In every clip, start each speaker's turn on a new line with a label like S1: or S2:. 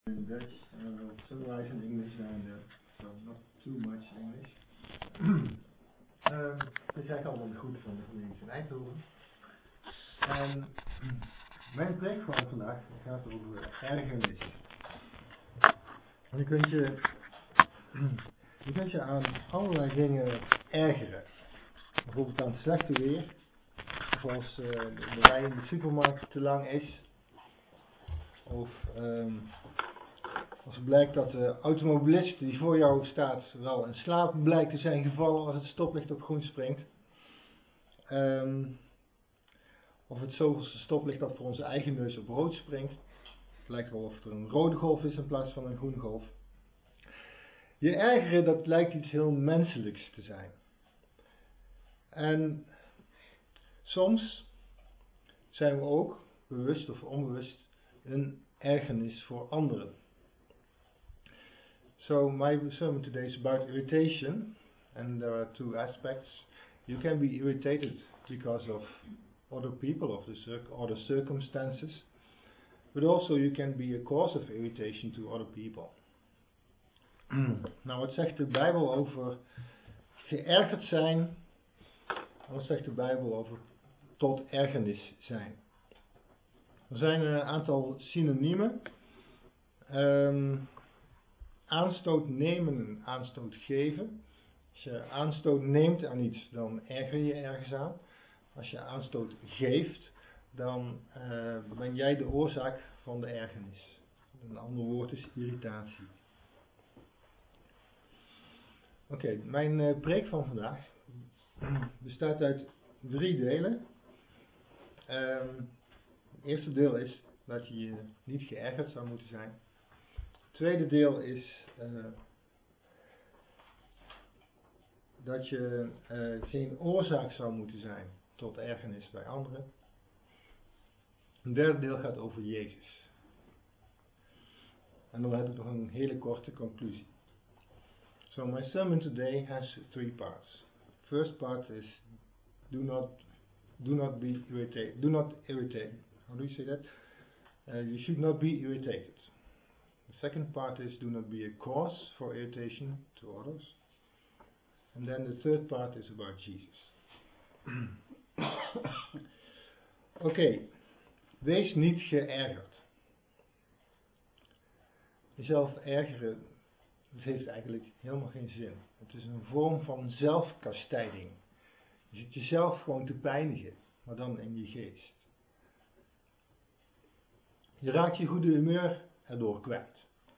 S1: in Dutch, and I will summarize in English now and then, so not too much English. Het is eigenlijk allemaal goed van de gemeente in Eindhoven. En mijn preek van vandaag gaat over ergernis. En je kunt je aan allerlei dingen ergeren. Bijvoorbeeld aan het slechte weer, of als de rij in de supermarkt te lang is, of als het blijkt dat de automobilist die voor jou staat wel in slaap blijkt te zijn gevallen als het stoplicht op groen springt. Of het zoveelste stoplicht dat voor onze eigen neus op rood springt. Het lijkt wel of er een rode golf is in plaats van een groene golf. Je ergeren, dat lijkt iets heel menselijks te zijn. En soms zijn we ook, bewust of onbewust, een ergernis voor anderen. So my sermon today is about irritation, and there are two aspects. You can be irritated because of other people, of other circumstances, but also you can be a cause of irritation to other people. Nou, wat zegt de Bijbel over geërgerd zijn? En wat zegt de Bijbel over tot ergernis zijn? Er zijn een aantal synoniemen. Aanstoot nemen en aanstoot geven. Als je aanstoot neemt aan iets, dan erger je ergens aan. Als je aanstoot geeft, dan ben jij de oorzaak van de ergernis. Een ander woord is irritatie. Oké, mijn preek van vandaag bestaat uit 3 delen. Het eerste deel is dat je niet geërgerd zou moeten zijn. Het tweede deel is dat je geen oorzaak zou moeten zijn tot ergernis bij anderen. Het derde deel gaat over Jezus. En dan heb ik nog een hele korte conclusie. So my sermon today has 3 parts. First part is do not be irritated. Do not irritate. How do you say that? You should not be irritated. The second part is do not be a cause for irritation to others. And then the third part is about Jesus. Oké, wees niet geërgerd. Jezelf ergeren, dat heeft eigenlijk helemaal geen zin. Het is een vorm van zelfkastijding. Je zit jezelf gewoon te pijnigen, maar dan in je geest. Je raakt je goede humeur erdoor kwijt.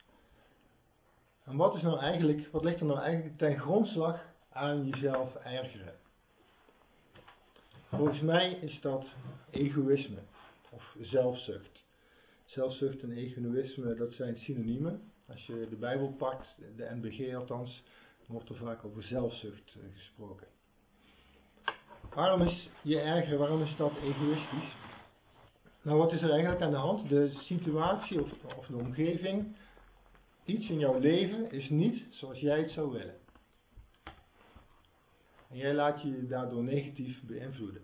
S1: En wat ligt er nou eigenlijk ten grondslag aan jezelf ergeren? Volgens mij is dat egoïsme of zelfzucht. Zelfzucht en egoïsme, dat zijn synoniemen. Als je de Bijbel pakt, de NBG althans, dan wordt er vaak over zelfzucht gesproken. Waarom is je erger? Waarom is dat egoïstisch? Nou, wat is er eigenlijk aan de hand? De situatie of de omgeving, iets in jouw leven is niet zoals jij het zou willen. En jij laat je daardoor negatief beïnvloeden.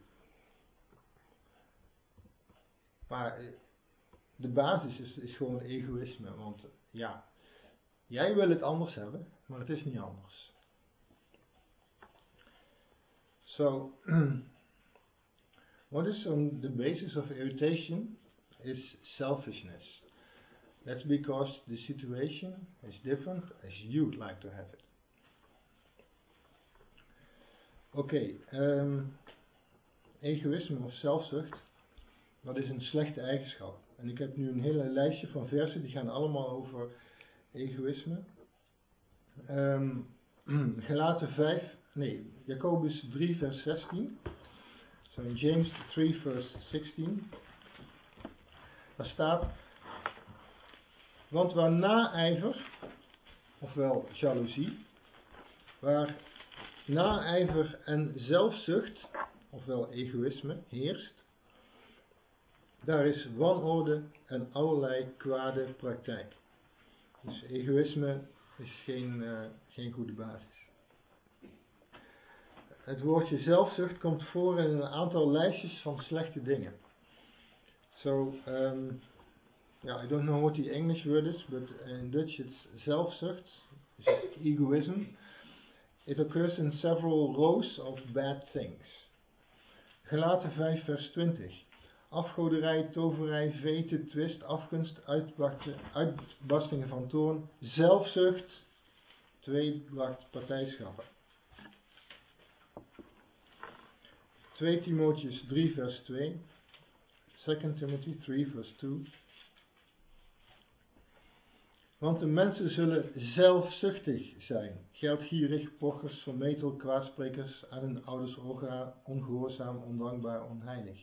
S1: Maar de basis is gewoon egoïsme. Want ja, jij wil het anders hebben, maar het is niet anders. So, what is on the basis of irritation is selfishness. That's because the situation is different as you would like to have it. Oké, egoïsme of zelfzucht, dat is een slechte eigenschap. En ik heb nu een hele lijstje van versen, die gaan allemaal over egoïsme. Jacobus 3 vers 16. So in James 3 vers 16. Daar staat: want waar naijver, ofwel jaloezie, waar naijver en zelfzucht, ofwel egoïsme, heerst, daar is wanorde en allerlei kwade praktijk. Dus egoïsme is geen goede basis. Het woordje zelfzucht komt voor in een aantal lijstjes van slechte dingen. So, I don't know what the English word is, but in Dutch it's zelfzucht, egoism. It occurs in several rows of bad things. Galaten 5 vers 20. Afgoderij, toverij, vete, twist, afgunst, uitbarstingen van toorn, zelfzucht, tweedracht, partijschappen. 2 Timotheüs 3 vers 2. 2 Timothy 3 vers 2. Want de mensen zullen zelfzuchtig zijn, geldgierig, pochers, vermetel, kwaadsprekers, aan hun ouders ongehoorzaam, ondankbaar, onheilig.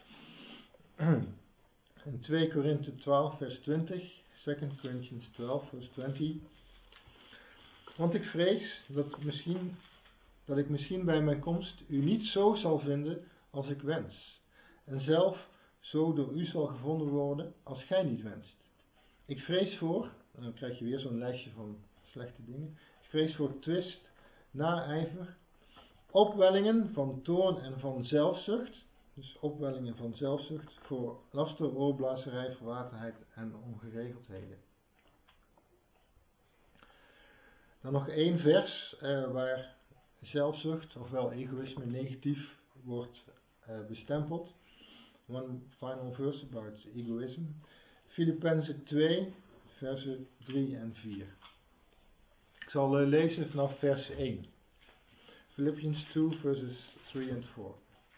S1: In 2 Korinthe 12 vers 20, 2 Corinthians 12 vers 20. Want ik vrees dat ik misschien bij mijn komst u niet zo zal vinden als ik wens, en zelf zo door u zal gevonden worden als gij niet wenst. Ik vrees voor, en dan krijg je weer zo'n lijstje van slechte dingen. Ik vrees voor twist, naijver, opwellingen van toorn en van zelfzucht. Dus opwellingen van zelfzucht, voor laster, oorblazerij, verwatenheid en ongeregeldheden. Dan nog 1 vers waar zelfzucht, ofwel egoïsme, negatief wordt bestempeld. One final verse about egoism. Filippenzen 2, versen 3 en 4. Ik zal lezen vanaf vers 1. Philippians 2, verses 3 and 4.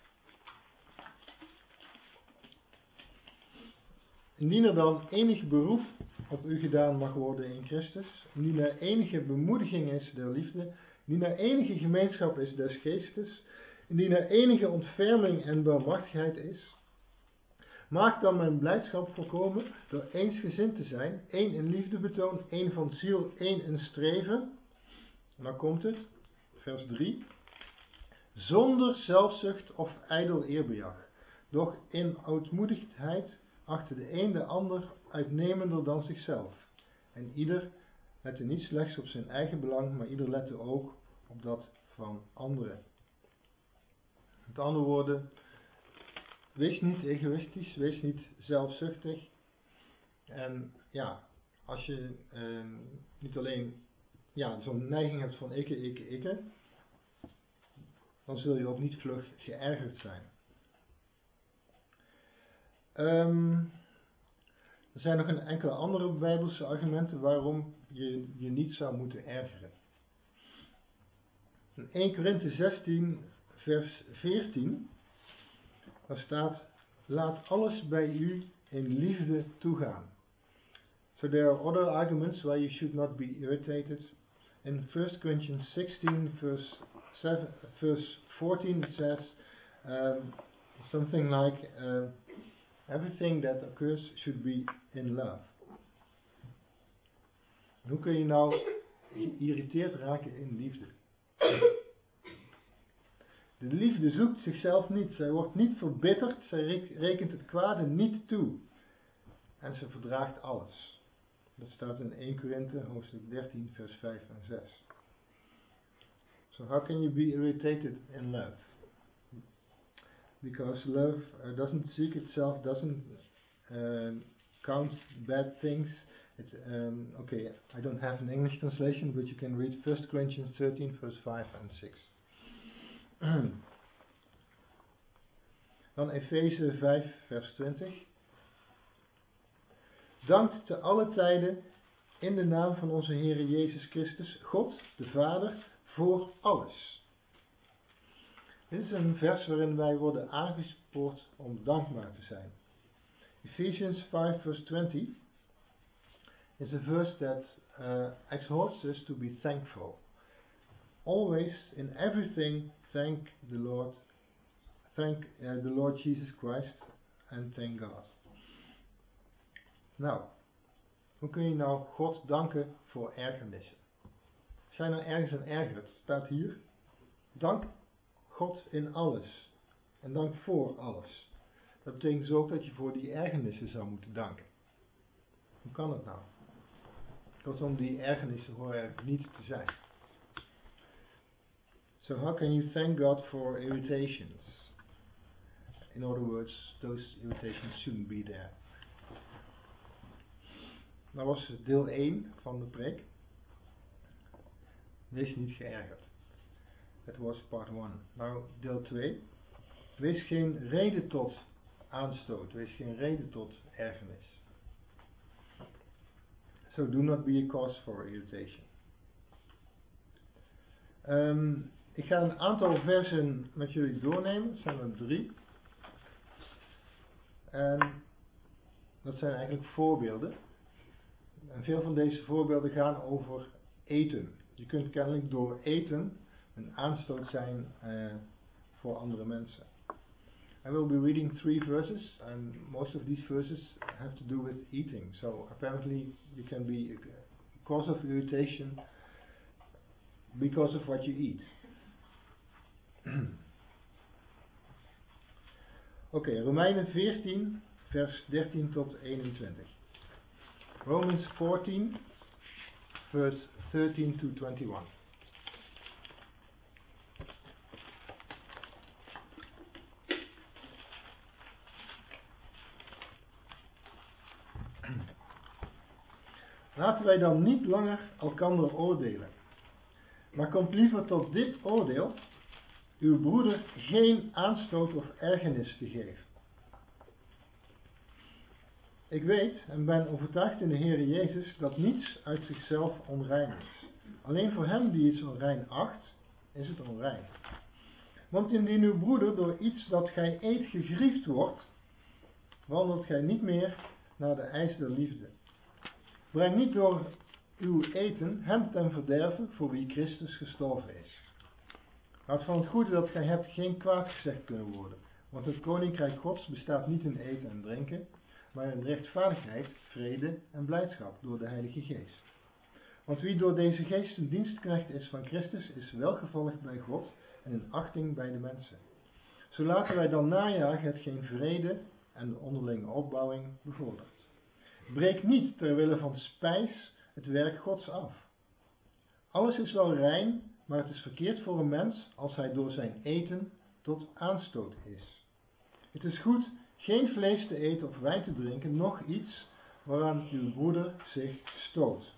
S1: Indien er dan enig beroep op u gedaan mag worden in Christus, indien er enige bemoediging is der liefde, indien er enige gemeenschap is des geestes, indien er enige ontferming en barmhartigheid is, maak dan mijn blijdschap volkomen door eensgezind te zijn, 1 in liefdebetoon, 1 van ziel, 1 in streven. En dan komt het, vers 3. Zonder zelfzucht of ijdel eerbejag, doch in ootmoedigheid achter de een de ander uitnemender dan zichzelf. En ieder lette niet slechts op zijn eigen belang, maar ieder lette ook op dat van anderen. Met andere woorden, wees niet egoïstisch, wees niet zelfzuchtig. En als je niet alleen zo'n neiging hebt van ikke, dan zul je ook niet vlug geërgerd zijn. Er zijn nog een enkele andere bijbelse argumenten waarom je je niet zou moeten ergeren. In 1 Korinthe 16 vers 14, daar staat: laat alles bij u in liefde toegaan. So there are other arguments why you should not be irritated. In 1 Corinthians 16 verse 14 it says something like everything that occurs should be in love. Hoe kun je nou geïrriteerd raken in liefde? De liefde zoekt zichzelf niet. Zij wordt niet verbitterd. Zij rekent het kwade niet toe. En ze verdraagt alles. Dat staat in 1 Korinthe hoofdstuk 13 vers 5 en 6. So how can you be irritated in love? Because love doesn't seek itself, doesn't count bad things. Okay, I don't have an English translation, but you can read 1 Corinthians 13 verse 5 and 6. Dan Efeze 5 vers 20. Dankt te alle tijden in de naam van onze Heer Jezus Christus, God, de Vader, voor alles. Dit is een vers waarin wij worden aangespoord om dankbaar te zijn. Ephesians 5 verse 20 is a verse that exhorts us to be thankful. Always, in everything, thank the Lord. Thank the Lord Jesus Christ and thank God. Nou, hoe kun je nou God danken voor ergernissen? Als jij nou ergens aan ergert, staat hier: dank God in alles. En dank voor alles. Dat betekent dus ook dat je voor die ergernissen zou moeten danken. Hoe kan dat nou? Kortom, die ergernissen horen er niet te zijn. So how can you thank God for irritations? In other words, those irritations shouldn't be there. Dat was deel 1 van de preek. Wees niet geërgerd. Het was part 1. Nou, deel 2. Wees geen reden tot aanstoot. Wees geen reden tot ergernis. So do not be a cause for irritation. Ik ga een aantal versen met jullie doornemen. Het zijn er 3. En dat zijn eigenlijk voorbeelden. En veel van deze voorbeelden gaan over eten. Je kunt kennelijk door eten een aanstoot zijn voor andere mensen. I will be reading 3 verses, and most of these verses have to do with eating. So apparently you can be a cause of irritation because of what you eat. Oké, Romeinen 14, vers 13 tot 21. Romans 14, verse 13 to 21. Laten wij dan niet langer elkander oordelen, maar komt liever tot dit oordeel, uw broeder geen aanstoot of ergernis te geven. Ik weet en ben overtuigd in de Heere Jezus dat niets uit zichzelf onrein is. Alleen voor hem die iets onrein acht, is het onrein. Want indien uw broeder door iets dat gij eet gegriefd wordt, wandelt gij niet meer naar de eis der liefde. Breng niet door uw eten hem ten verderve voor wie Christus gestorven is. Laat van het goede dat gij hebt geen kwaad gezegd kunnen worden. Want het koninkrijk Gods bestaat niet in eten en drinken, maar in rechtvaardigheid, vrede en blijdschap door de Heilige Geest. Want wie door deze Geest een dienstknecht is van Christus, is welgevallig bij God en in achting bij de mensen. Zo laten wij dan najagen hetgeen vrede en de onderlinge opbouwing bevordert. Breek niet ter wille van spijs het werk Gods af. Alles is wel rein, maar het is verkeerd voor een mens als hij door zijn eten tot aanstoot is. Het is goed geen vlees te eten of wijn te drinken, noch iets waaraan uw broeder zich stoot.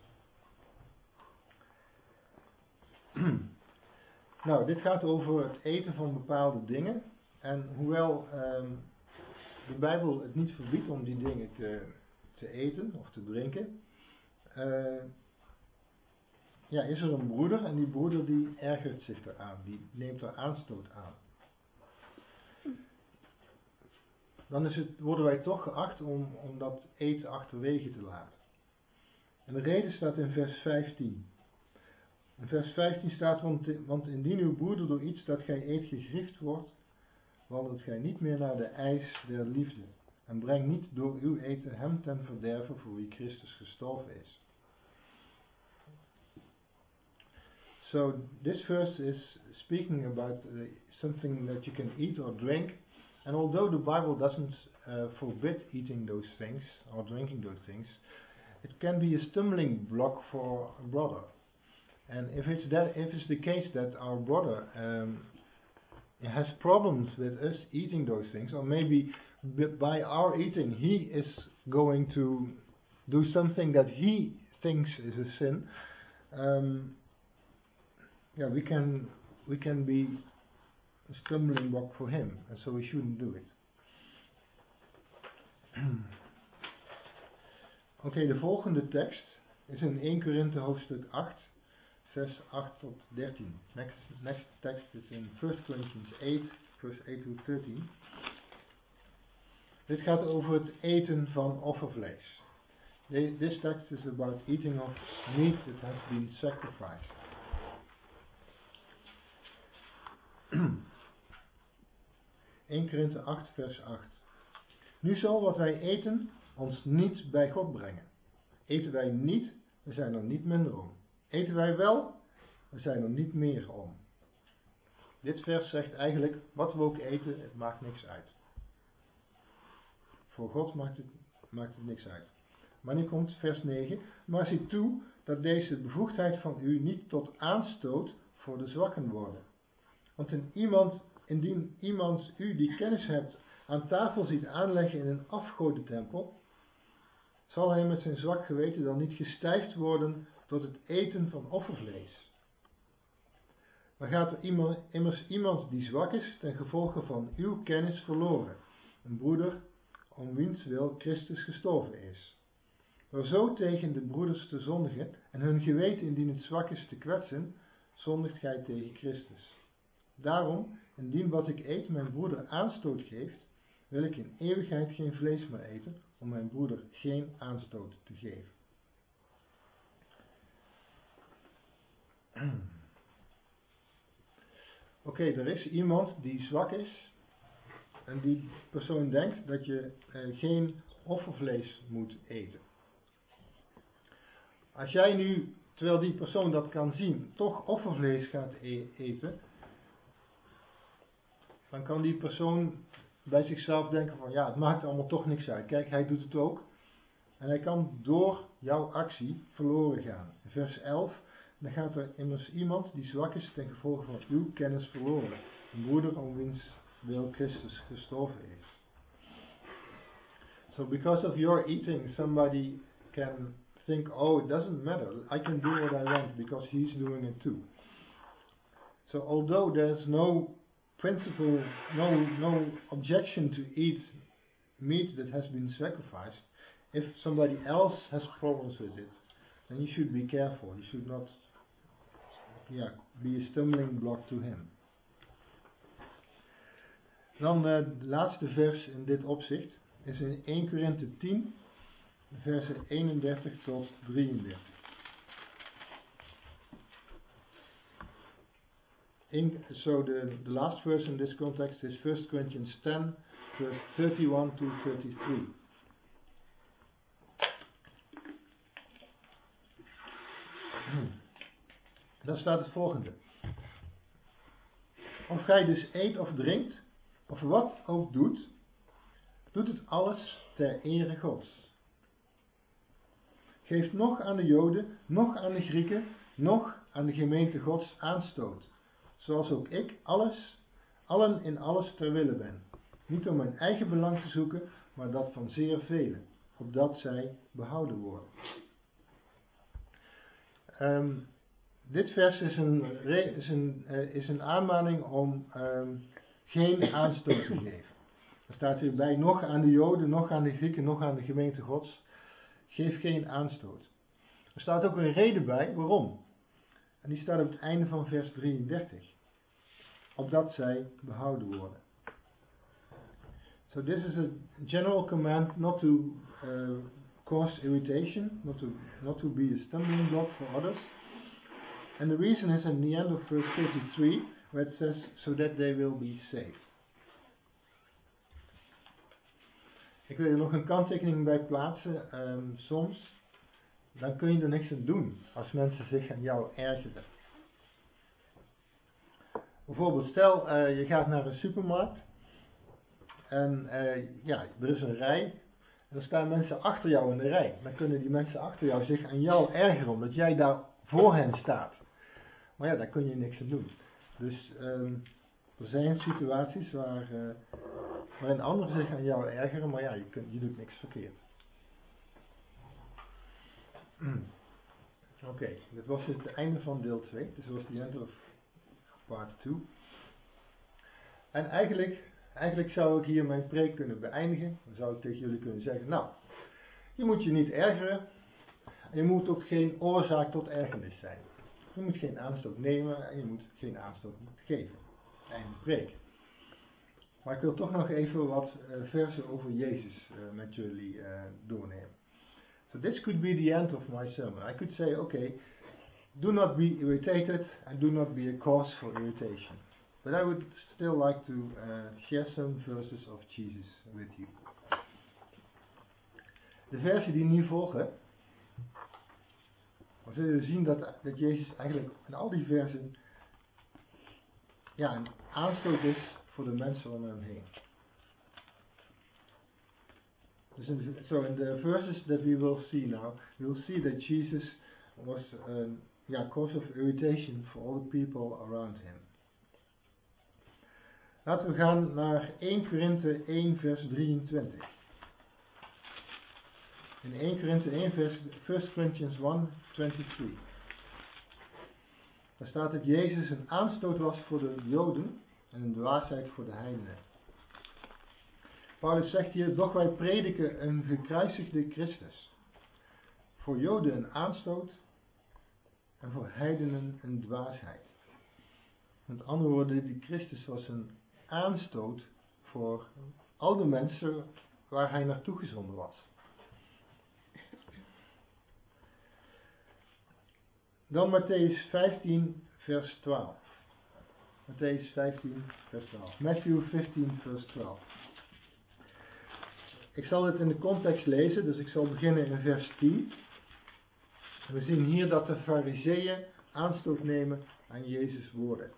S1: Nou, dit gaat over het eten van bepaalde dingen. En hoewel de Bijbel het niet verbiedt om die dingen te eten of te drinken, is er een broeder en die broeder die ergert zich eraan, die neemt er aanstoot aan. Dan worden wij toch geacht om dat eten achterwege te laten. En de reden staat in vers 15. In vers 15 staat, want indien uw broeder door iets dat gij eet gegriefd wordt, wandelt gij niet meer naar de eis der liefde. En breng niet door uw eten hem ten verderve voor wie Christus gestorven is. So this verse is speaking about something that you can eat or drink. And although the Bible doesn't forbid eating those things or drinking those things, it can be a stumbling block for a brother. And if it's the case that our brother has problems with us eating those things, or maybe by our eating he is going to do something that he thinks is a sin, we can be a stumbling block for him, and so we shouldn't do it. Oké, de volgende tekst is in 1 Korinthe hoofdstuk 8, vers 8 tot 13. Next text is in 1 Corinthians 8, verse 8 to 13. Dit gaat over het eten van offervlees. This text is about eating of meat that has been sacrificed. 1 Korinthe 8, vers 8. Nu zal wat wij eten ons niet bij God brengen. Eten wij niet, we zijn er niet minder om. Eten wij wel, we zijn er niet meer om. Dit vers zegt eigenlijk, wat we ook eten, het maakt niks uit. Voor God maakt het niks uit. Maar nu komt vers 9. Maar zie toe dat deze bevoegdheid van u niet tot aanstoot voor de zwakken worden. Want indien iemand u die kennis hebt aan tafel ziet aanleggen in een afgodentempel, zal hij met zijn zwak geweten dan niet gestijfd worden tot het eten van offervlees? Maar gaat er immers iemand die zwak is ten gevolge van uw kennis verloren, een broeder om wiens wil Christus gestorven is. Door zo tegen de broeders te zondigen en hun geweten indien het zwak is te kwetsen, zondigt gij tegen Christus. Daarom, indien wat ik eet mijn broeder aanstoot geeft, wil ik in eeuwigheid geen vlees meer eten, om mijn broeder geen aanstoot te geven. Oké, er is iemand die zwak is en die persoon denkt dat je geen offervlees moet eten. Als jij nu, terwijl die persoon dat kan zien, toch offervlees gaat eten, dan kan die persoon bij zichzelf denken van ja, het maakt allemaal toch niks uit. Kijk, hij doet het ook. En hij kan door jouw actie verloren gaan. In vers 11, dan gaat er immers iemand die zwak is ten gevolge van uw kennis verloren. Een broeder om wiens wil Christus gestorven is. So because of your eating, somebody can think, oh, it doesn't matter. I can do what I want because he's doing it too. So although there's no principle, no objection to eat meat that has been sacrificed, if somebody else has problems with it, then you should be careful. You should not be a stumbling block to him. Dan het laatste vers in dit opzicht is in 1 Korinthe 10, versen 31 tot 33. So the last verse in this context is 1 Corinthians 10, verse 31 to 33. Dan staat het volgende. Of gij dus eet of drinkt, of wat ook doet, doet het alles ter ere Gods. Geeft noch aan de Joden, noch aan de Grieken, noch aan de gemeente Gods aanstoot. Zoals ook ik allen in alles ter wille ben. Niet om mijn eigen belang te zoeken, maar dat van zeer velen, opdat zij behouden worden. Dit vers is een aanmaning om geen aanstoot te geven. Er staat hierbij, nog aan de Joden, nog aan de Grieken, nog aan de gemeente Gods. Geef geen aanstoot. Er staat ook een reden bij, waarom? En die staat op het einde van vers 33. Opdat zij behouden worden. So this is a general command not to cause irritation, not to be a stumbling block for others. And the reason is in the end of verse 33, where it says, so that they will be saved. Ik wil er nog een kanttekening bij plaatsen. Soms, dan kun je er niks aan doen als mensen zich aan jou ergeren. Bijvoorbeeld, stel je gaat naar een supermarkt en er is een rij en er staan mensen achter jou in de rij. Dan kunnen die mensen achter jou zich aan jou ergeren omdat jij daar voor hen staat. Maar ja, daar kun je niks aan doen. Dus er zijn situaties waarin anderen zich aan jou ergeren, maar ja, je doet niks verkeerd. Oké, dit was het einde van deel 2. This was the end of part 2. En eigenlijk zou ik hier mijn preek kunnen beëindigen. Dan zou ik tegen jullie kunnen zeggen, nou, je moet je niet ergeren. En je moet ook geen oorzaak tot ergernis zijn. Je moet geen aanstoot nemen en je moet geen aanstoot geven. Einde preek. Maar ik wil toch nog even wat versen over Jezus met jullie doornemen. So this could be the end of my sermon. I could say, okay, do not be irritated and do not be a cause for irritation. But I would still like to share some verses of Jesus with you. De versen die nu volgen, dan zullen we zien dat Jezus eigenlijk in al die versen een aanstoot is voor de mensen om hem heen. So in the verses that we will see now, we will see that Jesus was a cause of irritation for all the people around him. Laten we gaan naar 1 Korinthe 1 vers 23. In 1 Korinthe 1 vers 1 Corinthians 1:23. Daar staat dat Jezus een aanstoot was voor de Joden en een dwaasheid voor de heidenen. Paulus zegt hier, doch wij prediken een gekruisigde Christus. Voor Joden een aanstoot en voor heidenen een dwaasheid. Met andere woorden, die Christus was een aanstoot voor al de mensen waar hij naartoe gezonden was. Dan Mattheüs 15 vers 12. Mattheüs 15 vers 12. Matthew 15 vers 12. Ik zal het in de context lezen, dus ik zal beginnen in vers 10. We zien hier dat de Farizeeën aanstoot nemen aan Jezus' woorden.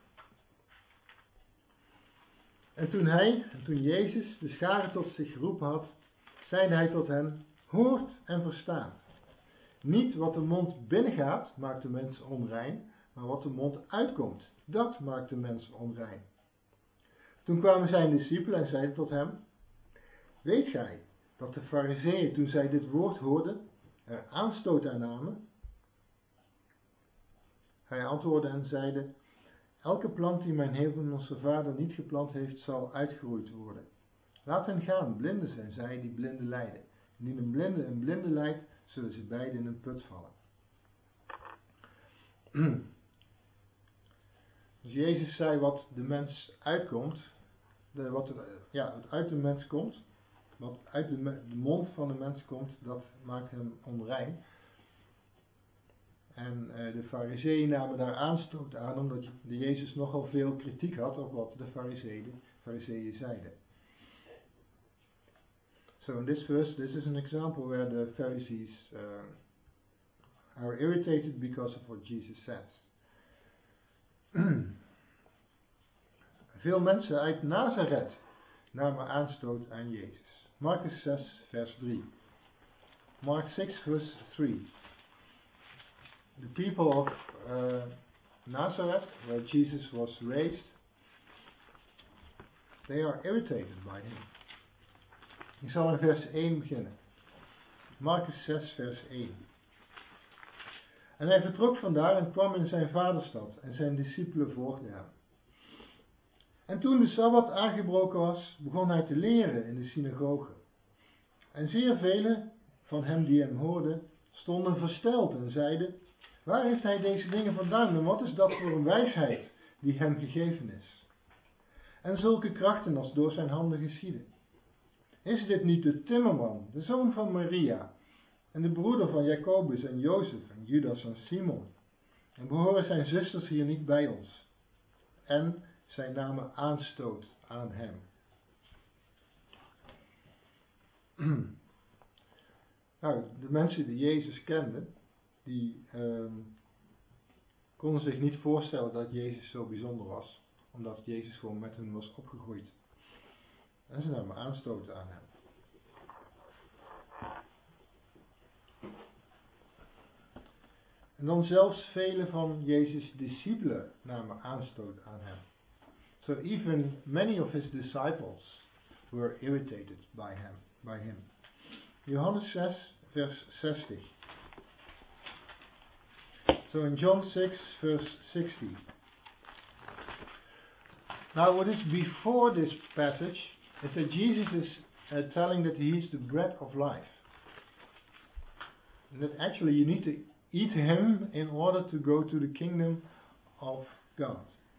S1: En toen Jezus de scharen tot zich geroepen had, zeide hij tot hen, hoort en verstaat. Niet wat de mond binnengaat, maakt de mens onrein, maar wat de mond uitkomt, dat maakt de mens onrein. Toen kwamen zijn discipelen en zeiden tot hem, weet gij dat de Farizeeën, toen zij dit woord hoorden, er aanstoot aan namen? Hij antwoordde en zeide, elke plant die mijn hemelse Vader niet geplant heeft, zal uitgeroeid worden. Laat hen gaan, blinden zijn zij die blinden lijden. Indien een blinde lijdt, zullen ze beiden in een put vallen. Dus Jezus zei wat de mens uitkomt, wat uit de mens komt, wat uit de mond van de mens komt, dat maakt hem onrein. En de Farizeeën namen daar aanstoot aan, omdat de Jezus nogal veel kritiek had op wat de Farizeeën zeiden. So in this verse, this is an example where the Pharisees are irritated because of what Jesus says. Veel mensen uit Nazareth namen aanstoot aan Jezus. Marcus 6 vers 3. Mark 6 verse 3. The people of Nazareth, where Jesus was raised, they are irritated by him. Ik zal in vers 1 beginnen. Marcus 6 vers 1. En hij vertrok vandaar en kwam in zijn vaderstad en zijn discipelen volgden hem. En toen de Sabbat aangebroken was, begon hij te leren in de synagoge. En zeer velen van hen die hem hoorden, stonden versteld en zeiden, waar heeft hij deze dingen vandaan en wat is dat voor een wijsheid die hem gegeven is? En zulke krachten als door zijn handen geschieden. Is dit niet de timmerman, de zoon van Maria, en de broeder van Jacobus en Jozef en Judas en Simon? En behoren zijn zusters hier niet bij ons? En zij namen aanstoot aan hem. Nou, de mensen die Jezus kenden, die konden zich niet voorstellen dat Jezus zo bijzonder was, omdat Jezus gewoon met hen was opgegroeid. En ze namen aanstoot aan hem. En dan zelfs vele van Jezus' discipelen namen aanstoot aan hem. So even many of his disciples were irritated by him. Johannes 6 vers 60. So in John 6 verse 60. Now what is before this passage is that Jesus is telling that he is the bread of life. And that actually you need to eat him in order to go to the kingdom of God.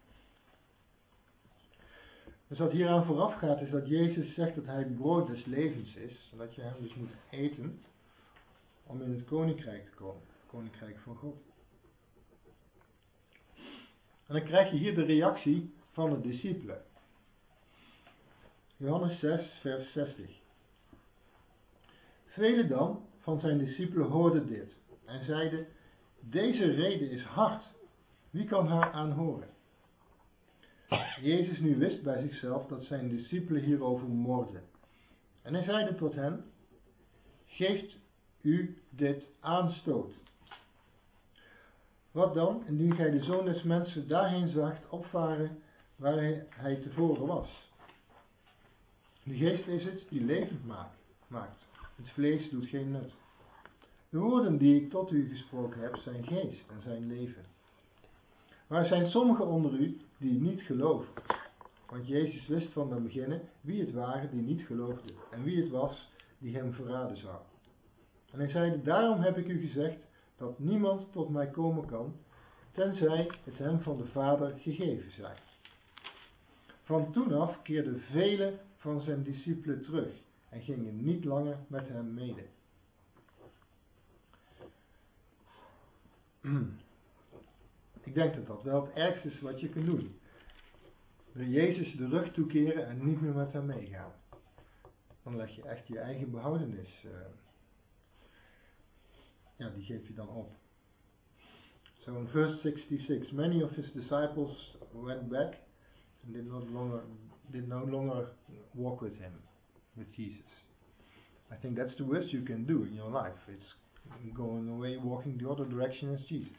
S1: Dus wat hieraan vooraf gaat is dat Jezus zegt dat hij het brood des levens is. En dat je hem dus moet eten om in het koninkrijk te komen. Het koninkrijk van God. En dan krijg je hier de reactie van de discipelen. Johannes 6 vers 60. Velen dan van zijn discipelen hoorden dit en zeiden, deze rede is hard, wie kan haar aanhoren? Jezus nu wist bij zichzelf dat zijn discipelen hierover morden. En hij zeide tot hen, geeft u dit aanstoot. Wat dan, indien gij de Zoon des Mensen daarheen zaagt opvaren waar hij tevoren was? De geest is het die levend maakt. Het vlees doet geen nut. De woorden die ik tot u gesproken heb zijn geest en zijn leven. Maar er zijn sommigen onder u die niet geloven. Want Jezus wist van den beginnen wie het waren die niet geloofden en wie het was die hem verraden zou. En hij zeide, daarom heb ik u gezegd dat niemand tot mij komen kan, tenzij het hem van de Vader gegeven zij. Van toen af keerden velen van zijn discipelen terug en gingen niet langer met hem mede. Ik denk dat dat wel het ergste is wat je kunt doen. Jezus de rug toekeren en niet meer met hem meegaan. Dan leg je echt je eigen behoudenis. Die geef je dan op. So in verse 66, many of his disciples went back and did no longer walk with him, with Jesus. I think that's the worst you can do in your life. It's going away, walking the other direction as Jesus.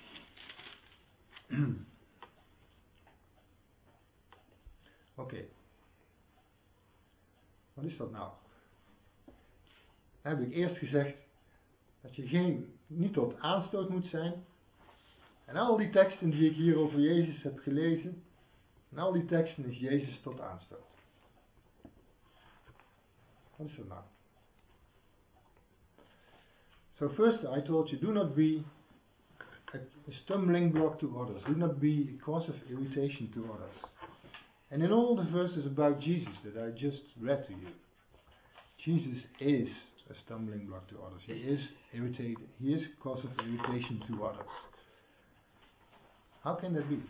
S1: Oké. Wat is dat nou? Heb ik eerst gezegd dat je niet tot aanstoot moet zijn. En al die teksten die ik hier over Jezus heb gelezen, en al die teksten is Jezus tot aanstoot. Wat is dat nou? So first I told you, do not be a stumbling block to others. Do not be a cause of irritation to others. And in all the verses about Jesus that I just read to you, Jesus is a stumbling block to others. He is irritated. He is a cause of irritation to others. How can that be?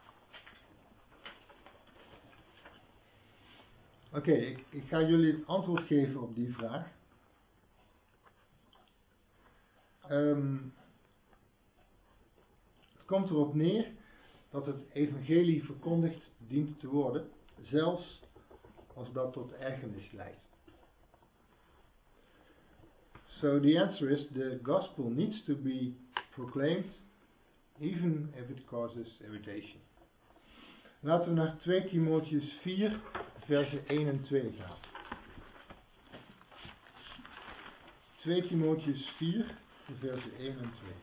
S1: Oké, ik ga jullie het antwoord geven op die vraag. Het komt erop neer dat het evangelie verkondigd dient te worden, zelfs als dat tot ergernis leidt. So the answer is, the gospel needs to be proclaimed, even if it causes irritation. Laten we naar 2 Timotheus 4, versen 1 en 2 gaan. 2 Timotheus 4, versen 1 en 2.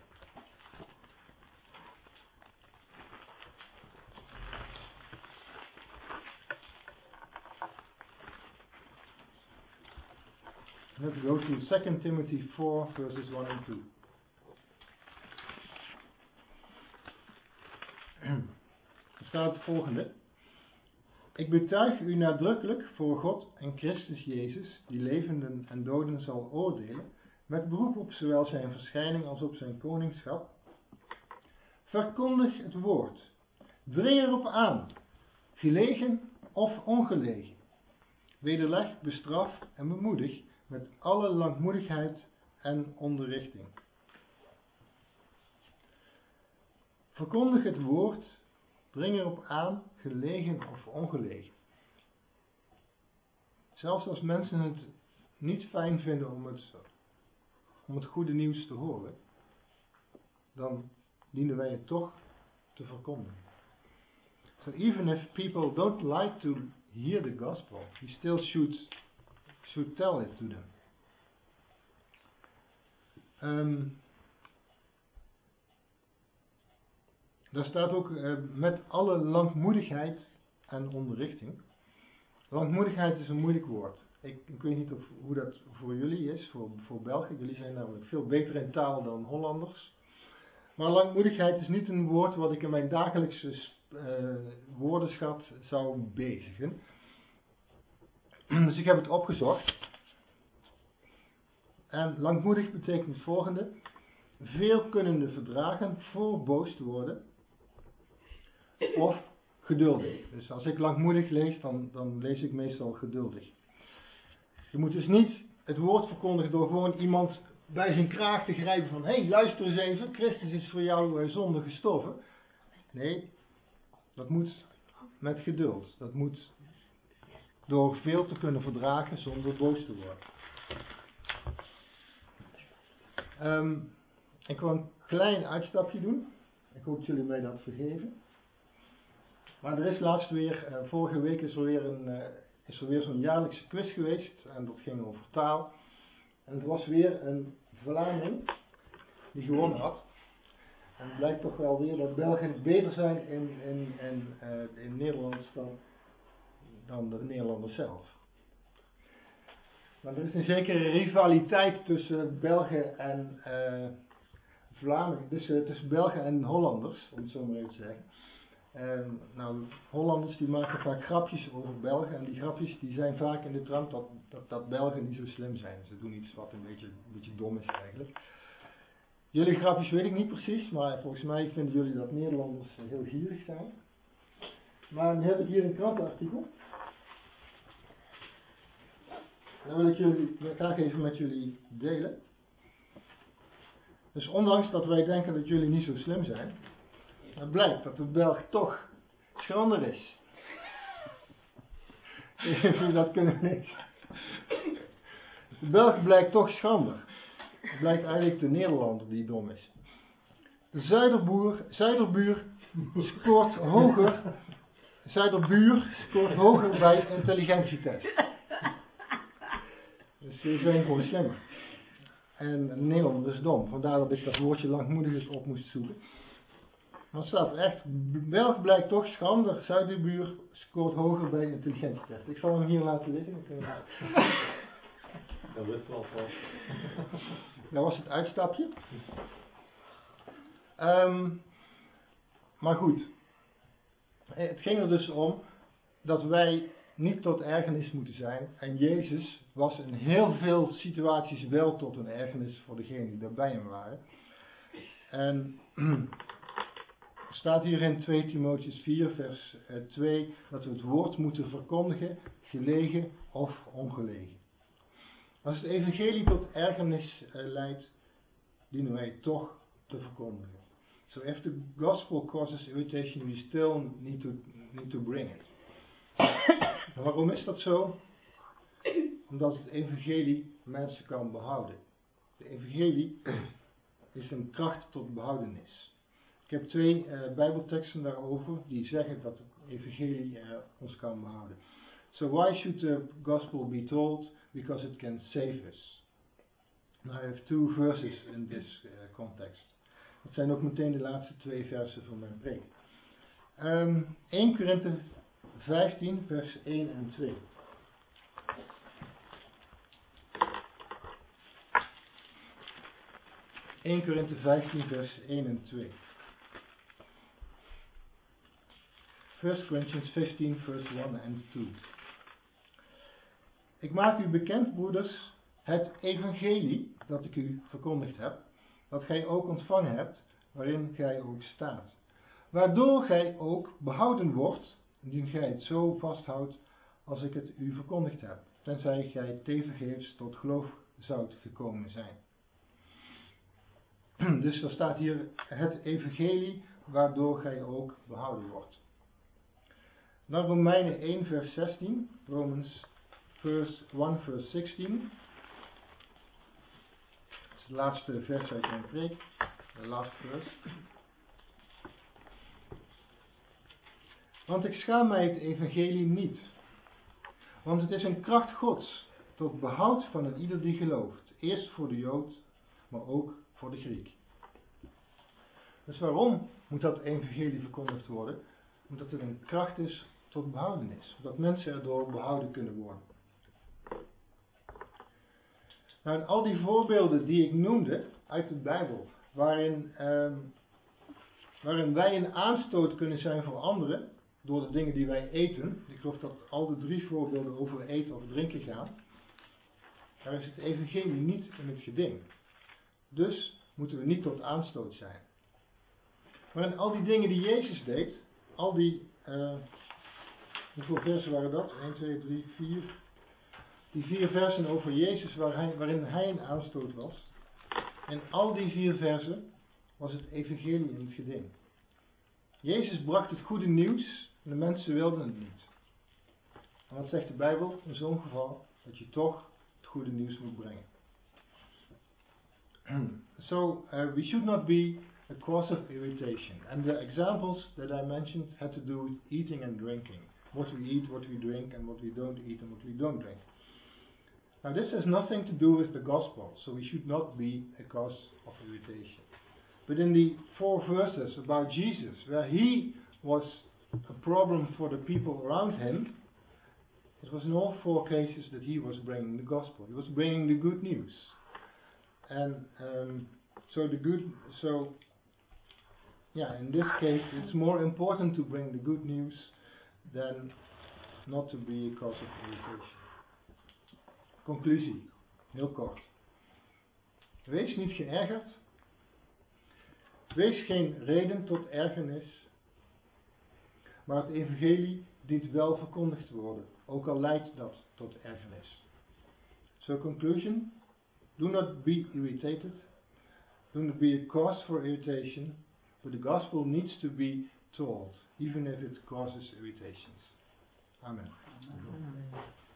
S1: Let's go to 2 Timothy 4, verses 1 and 2. Er staat het volgende. Ik betuig u nadrukkelijk voor God en Christus Jezus, die levenden en doden zal oordelen, met beroep op zowel zijn verschijning als op zijn koningschap. Verkondig het woord. Dring erop aan, gelegen of ongelegen. Wederleg, bestraf en bemoedig met alle langmoedigheid en onderrichting. Verkondig het woord, dring erop aan, gelegen of ongelegen. Zelfs als mensen het niet fijn vinden om het goede nieuws te horen, dan dienen wij het toch te verkondigen. So even if people don't like to hear the gospel, we still should tell it to them. Daar staat ook met alle langmoedigheid en onderrichting. Langmoedigheid is een moeilijk woord. Ik weet niet hoe dat voor jullie is, voor Belgen. Jullie zijn namelijk veel beter in taal dan Hollanders. Maar langmoedigheid is niet een woord wat ik in mijn dagelijkse woordenschat zou bezigen. Dus ik heb het opgezocht. En langmoedig betekent het volgende. Veel kunnende verdragen voor boos te worden. Of geduldig. Dus als ik langmoedig lees, dan lees ik meestal geduldig. Je moet dus niet het woord verkondigen door gewoon iemand bij zijn kraag te grijpen van, hé, luister eens even, Christus is voor jou zonde gestorven. Nee, dat moet met geduld. Dat moet door veel te kunnen verdragen zonder boos te worden. Ik wil een klein uitstapje doen. Ik hoop dat jullie mij dat vergeven. Maar er is laatst weer, vorige week is er weer zo'n jaarlijkse quiz geweest. En dat ging over taal. En het was weer een Vlaming die gewonnen had. En het blijkt toch wel weer dat Belgen beter zijn in Nederlands dan de Nederlanders zelf. Maar er is een zekere rivaliteit tussen Belgen en Vlamingen, tussen Belgen en Hollanders, om het zo maar even te zeggen. Hollanders die maken vaak grapjes over Belgen en die grapjes die zijn vaak in de trant dat Belgen niet zo slim zijn. Ze doen iets wat een beetje dom is eigenlijk. Jullie grapjes weet ik niet precies, maar volgens mij vinden jullie dat Nederlanders heel gierig zijn. Maar nu heb ik hier een krantenartikel. Dat wil ik graag even met jullie delen. Dus ondanks dat wij denken dat jullie niet zo slim zijn, het blijkt dat de Belg toch schrander is. Jullie dat kunnen niet. De Belg blijkt toch schrander. Het blijkt eigenlijk de Nederlander die dom is. De zuiderbuur scoort hoger bij intelligentietest. Dus ze zijn gewoon slimmer. En Nederlander is dom. Vandaar dat ik dat woordje langmoedigheid op moest zoeken. Maar het staat er echt. Belg blijkt toch schrander. Zuiderbuur scoort hoger bij intelligentietest. Ik zal hem hier laten liggen.
S2: Dat wist wel van.
S1: Dat was het uitstapje. Maar goed. Het ging er dus om dat wij niet tot ergernis moeten zijn. En Jezus was in heel veel situaties wel tot een ergernis voor degenen die daar bij hem waren. En er staat hier in 2 Timotheüs 4 vers 2 dat we het woord moeten verkondigen, gelegen of ongelegen. Als het evangelie tot ergernis leidt, dienen wij het toch te verkondigen. So if the gospel causes irritation, we still need to bring it. Waarom is dat zo? Omdat het evangelie mensen kan behouden. De evangelie is een kracht tot behoudenis. Ik heb 2 bijbelteksten daarover die zeggen dat het evangelie ons kan behouden. So why should the gospel be told? Because it can save us. Now I have 2 verses in this context. Dat zijn ook meteen de laatste 2 versen van mijn preek. 1 Korinthe 15 vers 1 en 2. 1 Korinthe 15 vers 1 en 2. 1 Corinthians 15 vers 1 en 2. Ik maak u bekend, broeders, het evangelie dat ik u verkondigd heb, dat gij ook ontvangen hebt, waarin gij ook staat. Waardoor gij ook behouden wordt, indien gij het zo vasthoudt als ik het u verkondigd heb, tenzij gij tevergeefs tot geloof zoudt gekomen zijn. Dus er staat hier het evangelie, waardoor gij ook behouden wordt. Dan Romeinen 1 vers 16, Romans 1 vers 16. Dat is het laatste vers uit mijn preek, de last verse. Want ik schaam mij het evangelie niet. Want het is een kracht Gods tot behoud van een ieder die gelooft. Eerst voor de Jood, maar ook voor de Griek. Dus waarom moet dat evangelie verkondigd worden? Omdat het een kracht is tot behoudenis. Zodat mensen erdoor behouden kunnen worden. Nou, en al die voorbeelden die ik noemde uit de Bijbel, waarin wij een aanstoot kunnen zijn voor anderen, door de dingen die wij eten. Ik geloof dat al de 3 voorbeelden over eten of drinken gaan. Daar is het evangelie niet in het geding. Dus moeten we niet tot aanstoot zijn. Maar in al die dingen die Jezus deed, al die, hoeveel versen waren dat? 1, 2, 3, 4. Die 4 versen over Jezus waarin hij een aanstoot was. En al die 4 versen was het evangelie in het geding. Jezus bracht het goede nieuws en de mensen wilden het niet. En wat zegt de Bijbel in zo'n geval? Dat je toch het goede nieuws moet brengen. So, we should not be a cause of irritation. And the examples that I mentioned had to do with eating and drinking. What we eat, what we drink, and what we don't eat and what we don't drink. Now this has nothing to do with the gospel, so we should not be a cause of irritation. But in the 4 verses about Jesus, where he was a problem for the people around him, it was in all 4 cases that he was bringing the gospel. He was bringing the good news. And in this case, it's more important to bring the good news than not to be a cause of irritation. Conclusie, heel kort. Wees niet geërgerd. Wees geen reden tot ergernis. Maar het evangelie dient wel verkondigd te worden, ook al leidt dat tot ergernis. So conclusion, do not be irritated. Do not be a cause for irritation. But the gospel needs to be told, even if it causes irritations. Amen.
S2: Amen.